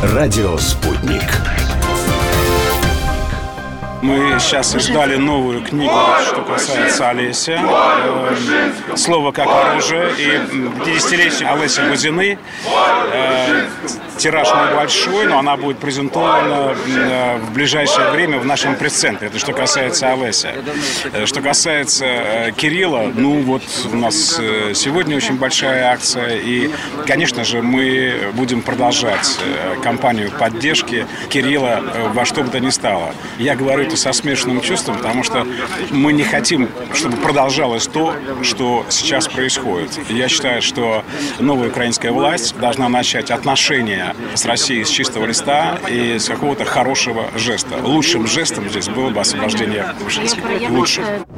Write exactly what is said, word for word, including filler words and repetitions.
Радио «Спутник». Мы сейчас издали новую книгу, что касается Олеся. «Слово как оружие». И пятидесятилетие Олеся Бузины. Тираж небольшой, но она будет презентована в ближайшее время в нашем пресс-центре. Это что касается Олеся. Что касается Кирилла, ну вот у нас сегодня очень большая акция. И, конечно же, мы будем продолжать кампанию поддержки Кирилла во что бы то ни стало. Я говорю это со смешанным чувством, потому что мы не хотим, чтобы продолжалось то, что сейчас происходит. Я считаю, что новая украинская власть должна начать отношения с Россией с чистого листа и с какого-то хорошего жеста. Лучшим жестом здесь было бы освобождение Вышинской. Лучшим.